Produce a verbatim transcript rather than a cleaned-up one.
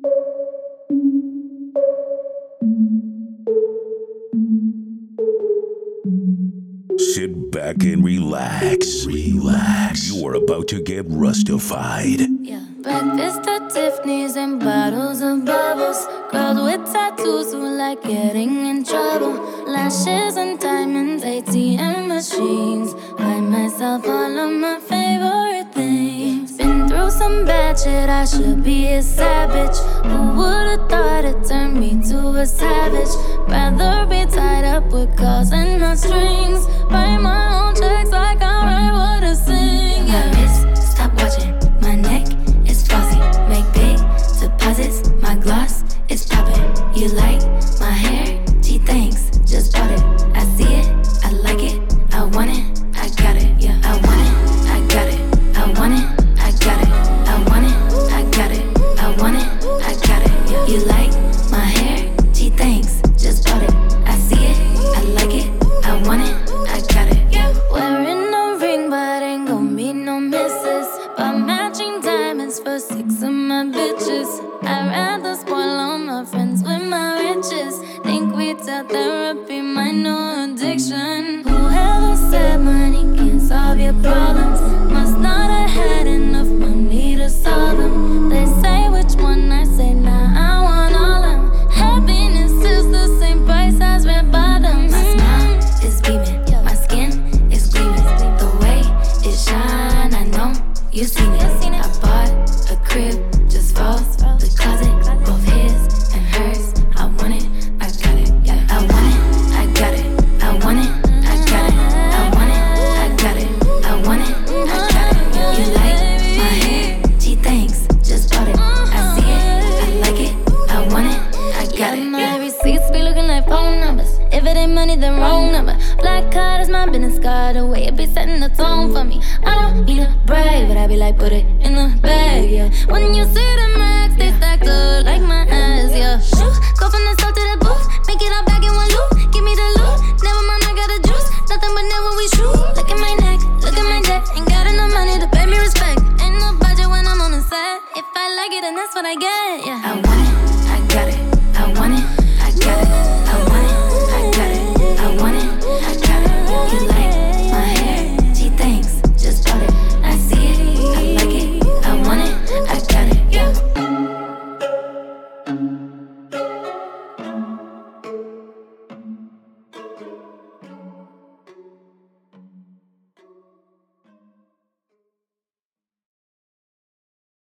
Sit back and relax. Relax. You are about to get Rustified. Yeah. Breakfast at Tiffany's and bottles of bubbles. Girls with tattoos who like getting in trouble. Lashes and diamonds, A T M machines. Buy myself all of my favorite things. Been through some bad shit, I should be a savage. Who would've thought it turned me to a savage? Rather be tied up with calls and not strings. Write my own checks like I write what I sing. Yeah. My wrist, stop watching. My neck is flossy. Make big deposits. My gloss is popping. You like my hair? Gee, thanks. Just bought it. I see it. I like it. I want it. I got it. Yeah. I want it. I got it. I want it. I got it. I want it. I got it. I want it. I got it. Yeah. You like my hair? Gee, thanks. Just bought it. I see it. I like it. I want it. I got it. Yeah. Wearing a ring, but ain't gon' be no misses. But matching diamonds for six of my bitches. I'd rather spoil all my friends with my riches. Think retail therapy, my new addiction. Whoever said money can solve your problems must not have had enough money to solve them. They say which one, I say nah, I want all them. Happiness is the same price as red bottoms. My smile is beaming, my skin is gleaming. The way it shine, I know you seen it. I bought a crib just for the closet, both his and hers. I want it, I got it. Yeah, I want it, I got it. I want it, I got it. I want it, I got it. I want it, I got it. You like my hair? Gee, thanks. Just bought it. I see it, I like it. I want it, I got it. My receipts be looking like phone numbers. If it ain't money, then wrong number. Black card is my business card. The way it be setting the tone for me. I don't need a brag, but I be like, put it in the bag, yeah. When you see the max, they stacked up like my ass, yeah. Shoo, go from the south to the booth, make it all back in one loop. Give me the loot, never mind, I got a juice. Nothing but never we shoot. Look at my neck, look at my deck. Ain't got enough money to pay me respect. Ain't no budget when I'm on the set. If I like it, then that's what I get, yeah. I want it, I got it. I want it.